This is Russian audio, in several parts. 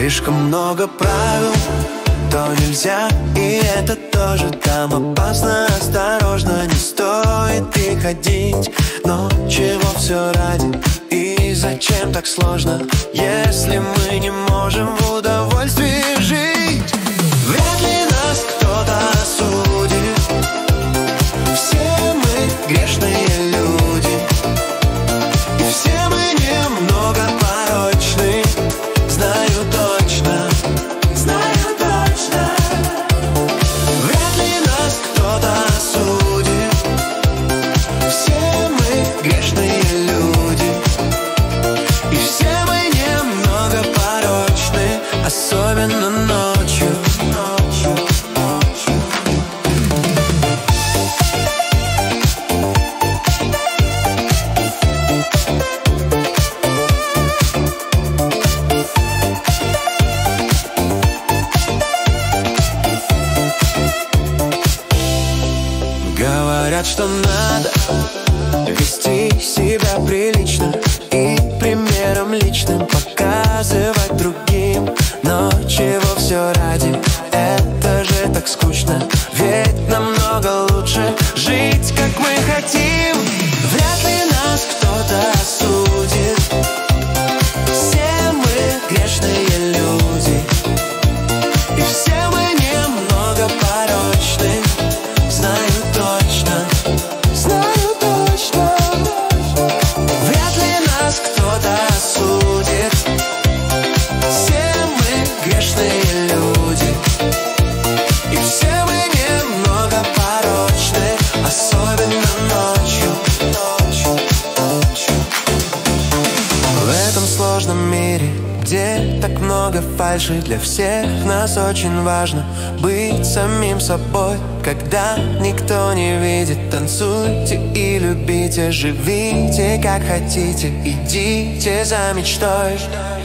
Слишком много правил, то нельзя, и это тоже. Там опасно, осторожно, не стоит приходить. Но чего все ради, и зачем так сложно, если мы не можем в удовольствии жить? Вряд ли нас кто-то осудит, все мы грешные люди, и все мы немного порочны. Знаю точно, знаю точно. Вряд ли нас кто-то осудит, все мы грешные люди, и все мы немного порочны, особенно ночью. Говорят, что надо вести себя прилично и примером личным показывать другим. Но чего все ради, это же так скучно. Ведь намного лучше жить, как мы хотим. Вряд ли нас кто-то осудит, все мы грешные люди, и все мы немного порочны. Знаю точно, знаю точно. Вряд ли нас кто-то осудит, все мы грешные люди, и все мы немного порочны, особенно ночью. В этом сложном мире, где так много фальши, для всех нас очень важно быть самим собой. Когда никто не видит, танцуйте и любите, живите как хотите, идите за мечтой.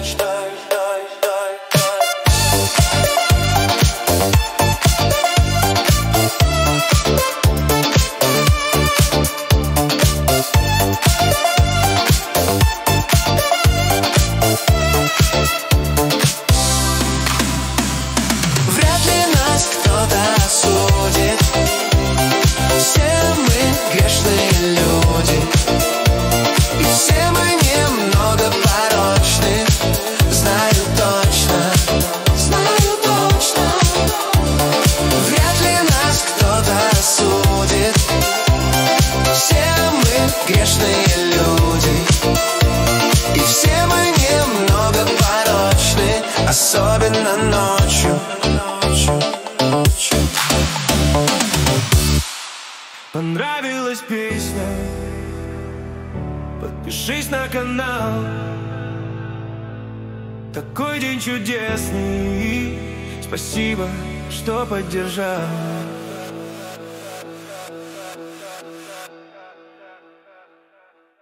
Грешные люди, и все мы немного порочны, особенно ночью. Понравилась песня? Подпишись на канал. Такой день чудесный. Спасибо, что поддержал.